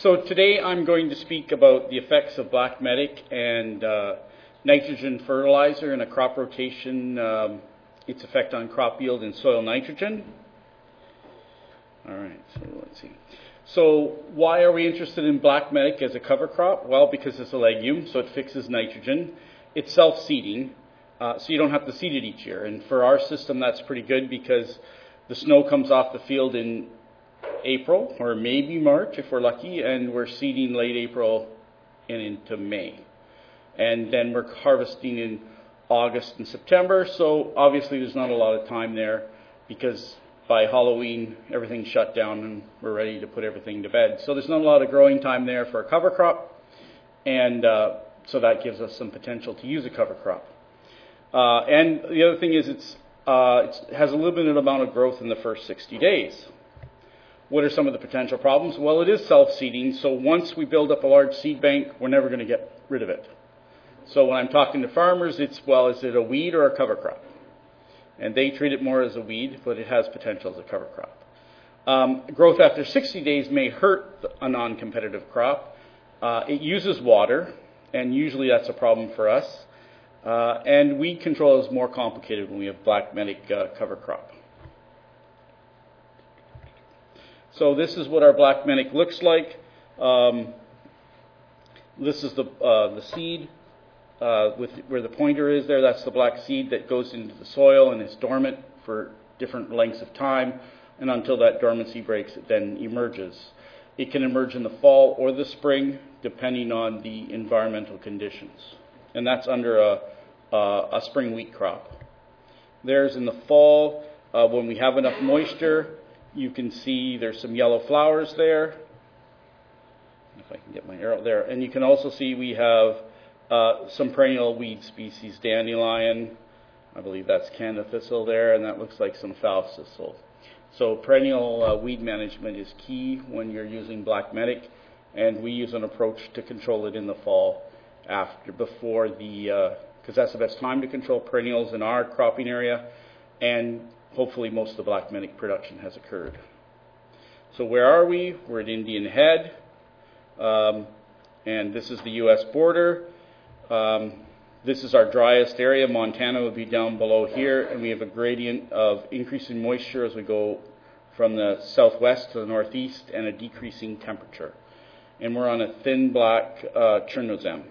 So today I'm going to speak about the effects of black medic and nitrogen fertilizer in a crop rotation, its effect on crop yield and soil nitrogen. All right, so let's see. So why are we interested in black medic as a cover crop? Well, because it's a legume, so it fixes nitrogen. It's self-seeding, so you don't have to seed it each year. And for our system, that's pretty good because the snow comes off the field in April or maybe March if we're lucky, and we're seeding late April and into May. And then we're harvesting in August and September, so obviously there's not a lot of time there because by Halloween everything's shut down and we're ready to put everything to bed. So there's not a lot of growing time there for a cover crop, and so that gives us some potential to use a cover crop. And the other thing is it has a limited amount of growth in the first 60 days. What are some of the potential problems? Well, it is self-seeding, so once we build up a large seed bank, we're never going to get rid of it. So when I'm talking to farmers, it's, well, is it a weed or a cover crop? And they treat it more as a weed, but it has potential as a cover crop. Growth after 60 days may hurt a non-competitive crop. It uses water, and usually that's a problem for us. And weed control is more complicated when we have black medic cover crop. So this is what our black medic looks like. This is the seed where the pointer is there. That's the black seed that goes into the soil and is dormant for different lengths of time. And until that dormancy breaks, it then emerges. It can emerge in the fall or the spring, depending on the environmental conditions. And that's under a spring wheat crop. There's in the fall, when we have enough moisture. You can see there's some yellow flowers there. If I can get my arrow there. And you can also see we have some perennial weed species, dandelion. I believe that's Canada thistle there, and that looks like some Phallis thistle. So perennial weed management is key when you're using black medic, and we use an approach to control it in the fall before because that's the best time to control perennials in our cropping area, and hopefully most of the black medic production has occurred. So where are we? We're at Indian Head, and this is the U.S. border. This is our driest area. Montana would be down below here, and we have a gradient of increasing moisture as we go from the southwest to the northeast, and a decreasing temperature. And we're on a thin black Chernozem.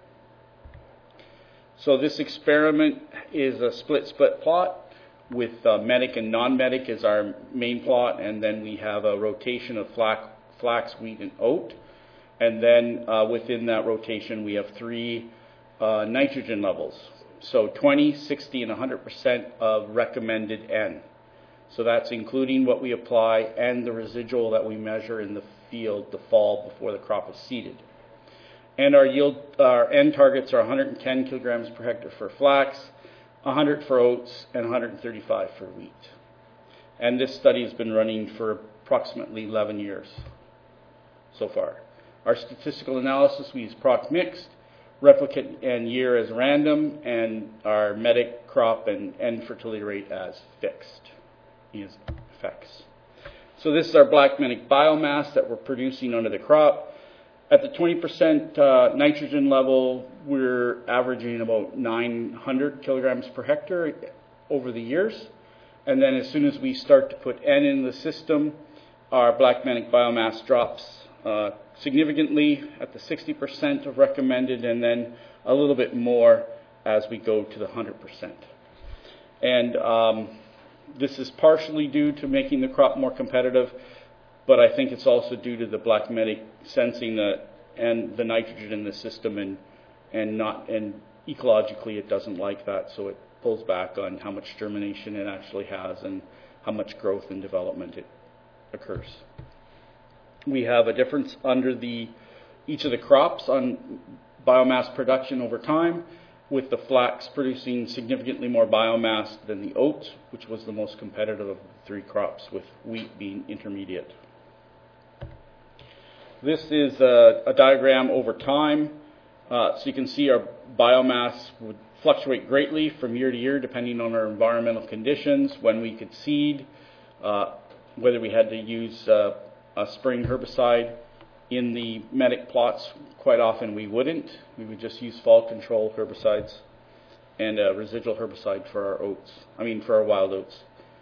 So this experiment is a split plot with medic and non-medic as our main plot, and then we have a rotation of flax, wheat, and oat. And then within that rotation, we have three nitrogen levels. So 20, 60, and 100% of recommended N. So that's including what we apply and the residual that we measure in the field the fall before the crop is seeded. And our N targets are 110 kilograms per hectare for flax, 100 for oats, and 135 for wheat. And this study has been running for approximately 11 years so far. Our statistical analysis, we use proc mixed, replicate and year as random, and our medic crop and N fertility rate as fixed. These effects. So this is our black medic biomass that we're producing under the crop. At the 20% nitrogen level, we're averaging about 900 kilograms per hectare over the years. And then as soon as we start to put N in the system, our black medic biomass drops significantly at the 60% of recommended, and then a little bit more as we go to the 100%. And this is partially due to making the crop more competitive, but I think it's also due to the black medic sensing the nitrogen in the system, and ecologically it doesn't like that, so it pulls back on how much germination it actually has and how much growth and development it occurs. We have a difference under each of the crops on biomass production over time, with the flax producing significantly more biomass than the oats, which was the most competitive of the three crops, with wheat being intermediate. This is a diagram over time. So you can see our biomass would fluctuate greatly from year to year depending on our environmental conditions, when we could seed, whether we had to use a spring herbicide In the medic plots, quite often we wouldn't. We would just use fall control herbicides and a residual herbicide for our oats. For our wild oats.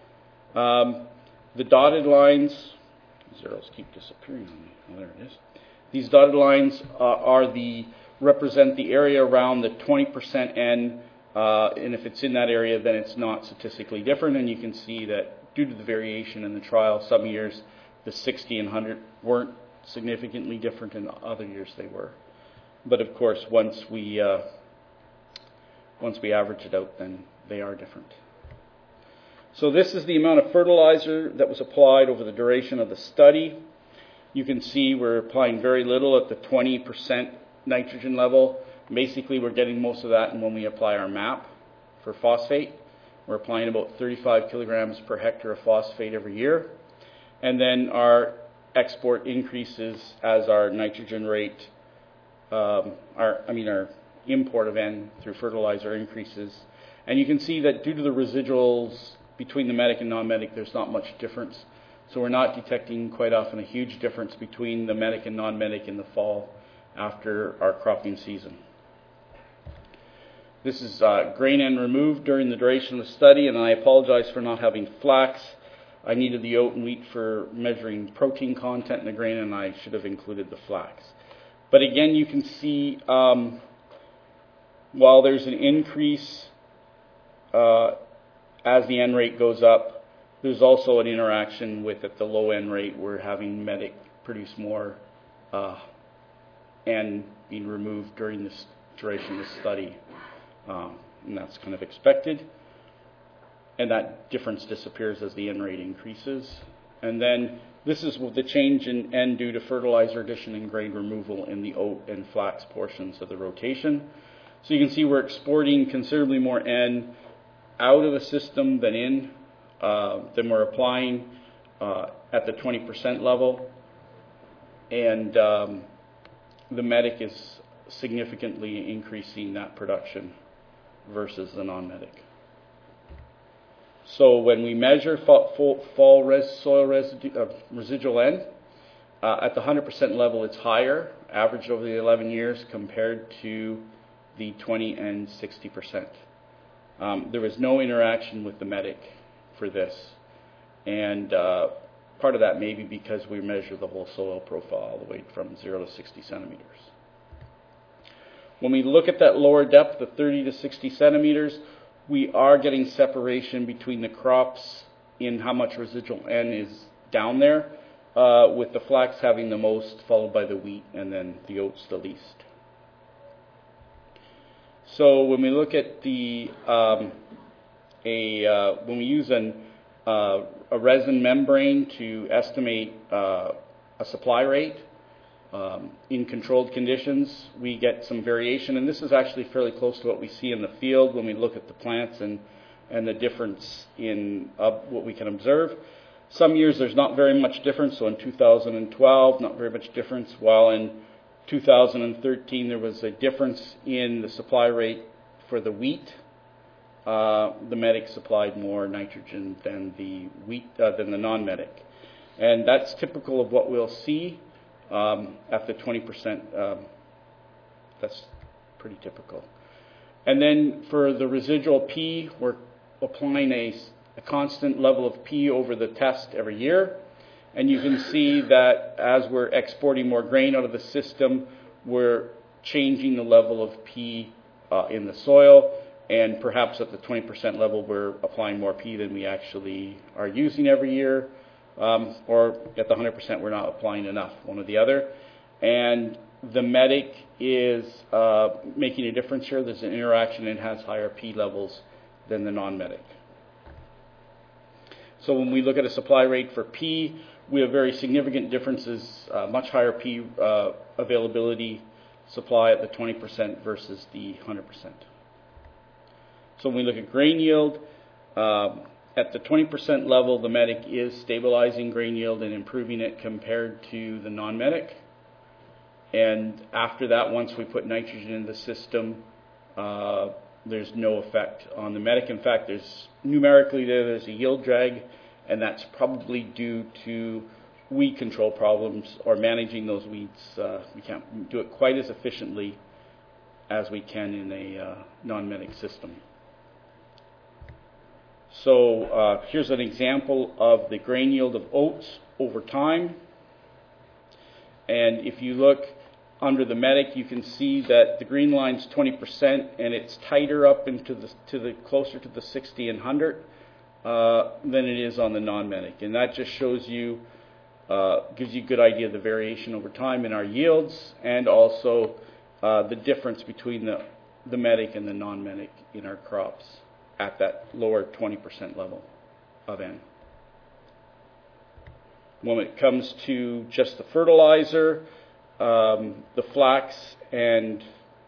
The dotted lines, zeros keep disappearing on me. Oh, there it is. These dotted lines represent the area around the 20% N, and if it's in that area, then it's not statistically different. And you can see that due to the variation in the trial, some years the 60 and 100 weren't significantly different, and other years they were. But of course, once we average it out, then they are different. So this is the amount of fertilizer that was applied over the duration of the study. You can see we're applying very little at the 20% nitrogen level. Basically, we're getting most of that when we apply our MAP for phosphate. We're applying about 35 kilograms per hectare of phosphate every year. And then our export increases as our nitrogen rate, our import of N through fertilizer increases. And you can see that due to the residuals between the medic and non-medic, there's not much difference. So we're not detecting quite often a huge difference between the medic and non-medic in the fall after our cropping season. This is grain N removed during the duration of the study, and I apologize for not having flax. I needed the oat and wheat for measuring protein content in the grain, and I should have included the flax. But again, you can see while there's an increase as the N rate goes up, there's also an interaction with at the low N rate, we're having medic produce more N being removed during this duration of the study. And that's kind of expected. And that difference disappears as the N rate increases. And then this is the change in N due to fertilizer addition and grain removal in the oat and flax portions of the rotation. So you can see we're exporting considerably more N out of the system than in, than we're applying at the 20% level. And the medic is significantly increasing that production versus the non-medic. So when we measure soil residual N, at the 100% level it's higher, averaged over the 11 years compared to the 20 and 60%. There was no interaction with the medic for this, and part of that may be because we measure the whole soil profile all the way from 0 to 60 centimeters. When we look at that lower depth, the 30 to 60 centimeters, we are getting separation between the crops in how much residual N is down there, with the flax having the most, followed by the wheat, and then the oats the least. So when we look at the when we use a resin membrane to estimate a supply rate in controlled conditions, we get some variation, and this is actually fairly close to what we see in the field when we look at the plants and the difference in what we can observe. Some years there's not very much difference, so in 2012 not very much difference, while in 2013 there was a difference in the supply rate for the wheat. The medic supplied more nitrogen than the than the non-medic, and that's typical of what we'll see at the 20%. That's pretty typical. And then for the residual P, we're applying a constant level of P over the test every year. And you can see that as we're exporting more grain out of the system, we're changing the level of P in the soil. And perhaps at the 20% level, we're applying more P than we actually are using every year. Or at the 100%, we're not applying enough, one or the other. And the medic is making a difference here. There's an interaction and has higher P levels than the non-medic. So when we look at a supply rate for P, we have very significant differences, much higher P availability supply at the 20% versus the 100%. So when we look at grain yield, at the 20% level, the medic is stabilizing grain yield and improving it compared to the non-medic. And after that, once we put nitrogen in the system, there's no effect on the medic. In fact, there's numerically there's a yield drag, and that's probably due to weed control problems or managing those weeds. We can't do it quite as efficiently as we can in a non-medic system. So here's an example of the grain yield of oats over time. And if you look under the medic, you can see that the green line's 20%, and it's tighter up into the closer to the 60 and 100 than it is on the non-medic. And that just shows you, gives you a good idea of the variation over time in our yields, and also the difference between the medic and the non-medic in our crops at that lower 20% level of N. When it comes to just the fertilizer, the flax and,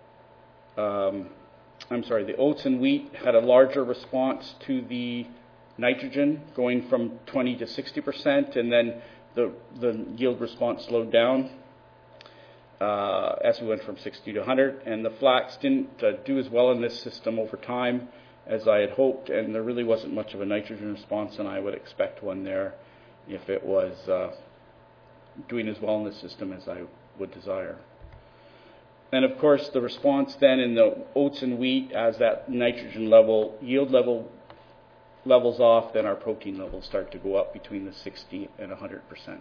the oats and wheat had a larger response to the nitrogen, going from 20 to 60%, and then the yield response slowed down as we went from 60 to 100, and the flax didn't do as well in this system over time as I had hoped, and there really wasn't much of a nitrogen response, and I would expect one there if it was doing as well in the system as I would desire. And of course, the response then in the oats and wheat, as that nitrogen level, yield level levels off, then our protein levels start to go up between the 60 and 100%.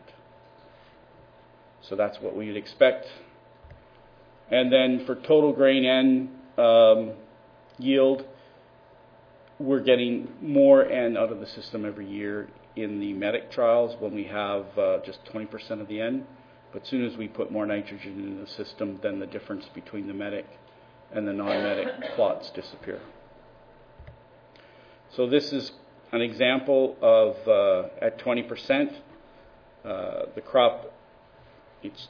So that's what we would expect. And then for total grain N yield, we're getting more N out of the system every year in the medic trials when we have just 20% of the N. But as soon as we put more nitrogen into the system, then the difference between the medic and the non-medic plots disappear. So this is an example of at 20%, the crop, this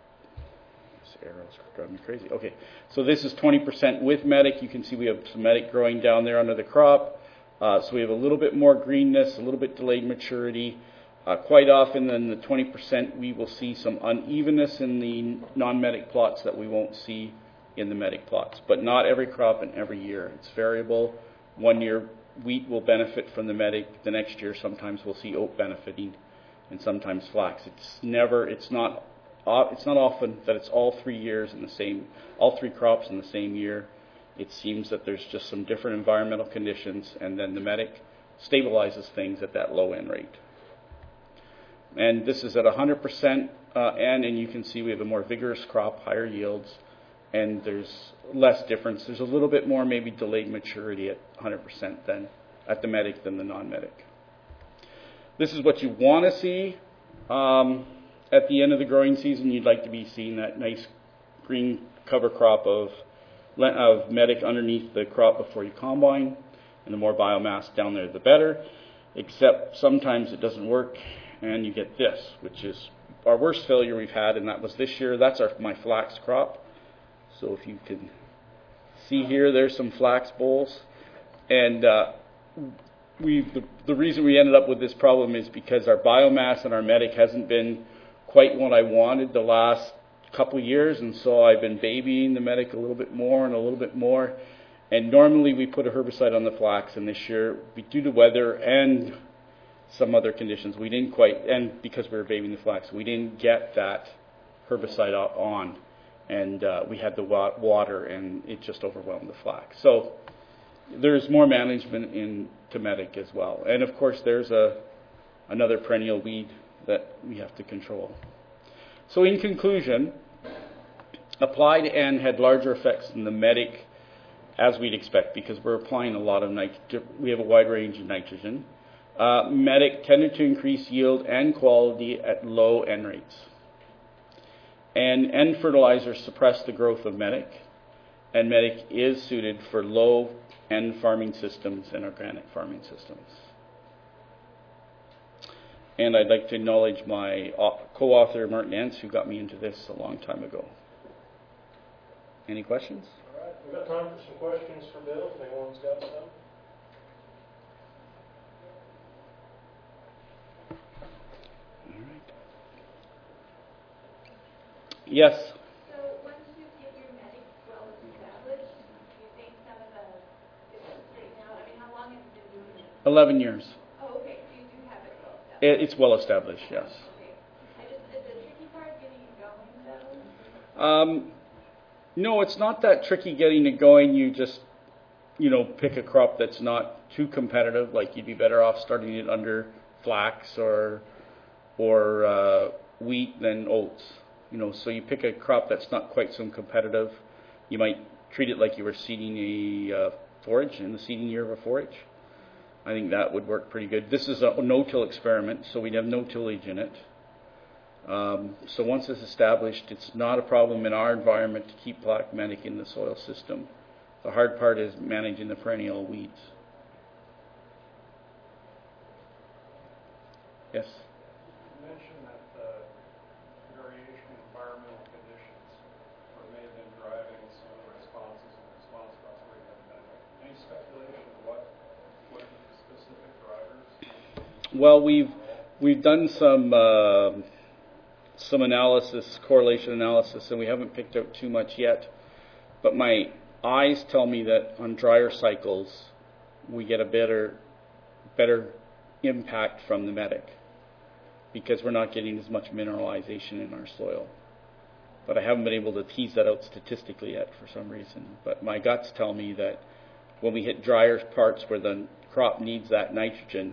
arrow's driving me crazy. Okay, so this is 20% with medic. You can see we have some medic growing down there under the crop. So we have a little bit more greenness, a little bit delayed maturity. Quite often in the 20% we will see some unevenness in the non-medic plots that we won't see in the medic plots. But not every crop and every year. It's variable. One year wheat will benefit from the medic. The next year sometimes we'll see oat benefiting, and sometimes flax. It's not often that it's all 3 years in the same, all 3 crops in the same year. It seems that there's just some different environmental conditions, and then the medic stabilizes things at that low N rate. And this is at 100% N, and you can see we have a more vigorous crop, higher yields, and there's less difference. There's a little bit more maybe delayed maturity at 100% than at the medic than the non-medic. This is what you want to see at the end of the growing season. You'd like to be seeing that nice green cover crop of medic underneath the crop before you combine, and the more biomass down there the better, except sometimes it doesn't work and you get this, which is our worst failure we've had, and that was this year. That's my flax crop. So if you can see here, there's some flax bolls, and the reason we ended up with this problem is because our biomass and our medic hasn't been quite what I wanted the last couple of years, and so I've been babying the medic a little bit more and a little bit more. And normally we put a herbicide on the flax, and this year, due to weather and some other conditions, we didn't quite, and because we were babying the flax, we didn't get that herbicide on, and we had the water, and it just overwhelmed the flax. So there's more management into medic as well. And of course there's another perennial weed that we have to control. So in conclusion, applied N had larger effects than the medic, as we'd expect, because we're applying a lot of we have a wide range of nitrogen. Medic tended to increase yield and quality at low N rates. And N fertilizers suppress the growth of medic, and medic is suited for low N farming systems and organic farming systems. And I'd like to acknowledge my co-author, Martin Entz, who got me into this a long time ago. Any questions? All right, we've got time for some questions for Bill, if anyone's got some. All right. Yes? So once you get your medic well established, do you think some of the straighten out? I mean, how long have you been doing it? 11 years. Oh, okay. So you do have it well established. It's well established, yes. Okay. No, it's not that tricky getting it going. You just, pick a crop that's not too competitive. Like you'd be better off starting it under flax or wheat than oats. So you pick a crop that's not quite so competitive. You might treat it like you were seeding a forage in the seeding year of a forage. I think that would work pretty good. This is a no-till experiment, so we'd have no tillage in it. So once it's established, it's not a problem in our environment to keep black medic in the soil system. The hard part is managing the perennial weeds. Yes? You mentioned that variation in environmental conditions may have been driving some of the responses and response costs where you have that. Any speculation of what the specific drivers? Well, we've done some analysis, correlation analysis, and we haven't picked out too much yet. But my eyes tell me that on drier cycles, we get a better impact from the medic because we're not getting as much mineralization in our soil. But I haven't been able to tease that out statistically yet for some reason. But my guts tell me that when we hit drier parts where the crop needs that nitrogen,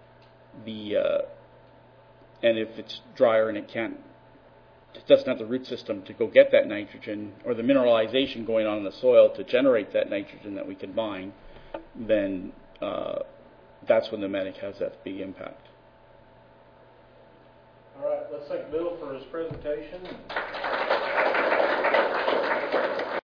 and if it's drier and it doesn't have the root system to go get that nitrogen or the mineralization going on in the soil to generate that nitrogen that we can mine, then that's when the medic has that big impact. All right, let's thank Bill for his presentation.